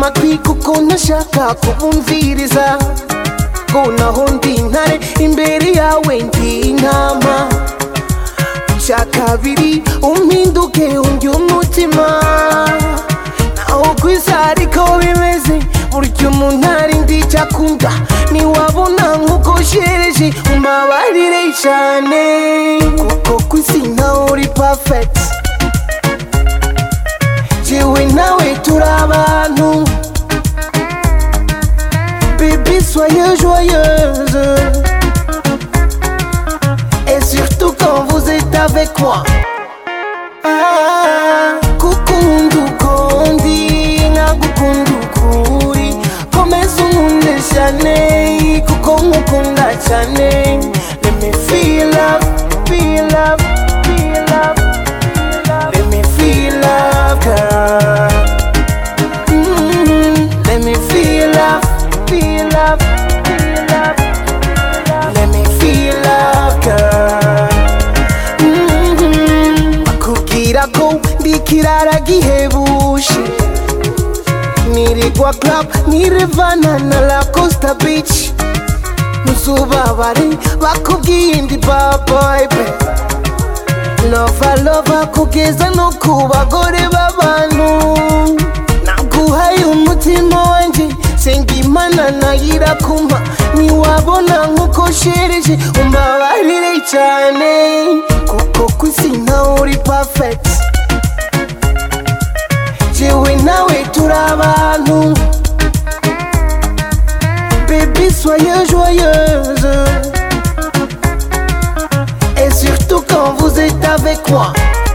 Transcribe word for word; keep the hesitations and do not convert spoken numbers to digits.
amatwi kuko ntashaka kubumviriza ngo naho ndi intare imbere yawe ndi intama. Icya kabiri umpinduke undya umutima, naho kwisa ariko bimeze burya umuntu ari ndi icyakunda. Niwabona nkuko shereje umbabarire cyane, kuko kwisi nawe uri perfect, jewe nawe turi abantu. Bébé soyez joyeuse, et surtout quand vous êtes avec moi. Ah, kukundu kondi nagukundu kuri, komeza unkunde cyane kuko nkukunda cyane. Let me feel love, feel love, feel love, let me feel love, girl. Mm-hmm. Let me feel love, feel love, feel love, let me feel love, girl. Mm-hmm. Bakubwira ko ndi ikirara gihebuje, nirigwa club nirevana na La Costa Beach. Ntuzubabare bakubwiye ndi bad boy be, lova lova kugeza no ku bagore b'abantu. Naguhaye umutima wanjye senga Imana nayo irakumpa. Niwabona nkuko shereje umbabarire cyane, kuko kwisi nawe uri perfect, jewe nawe turi abantu. Bébé soyez joyeuse, et surtout quand vous êtes avec moi.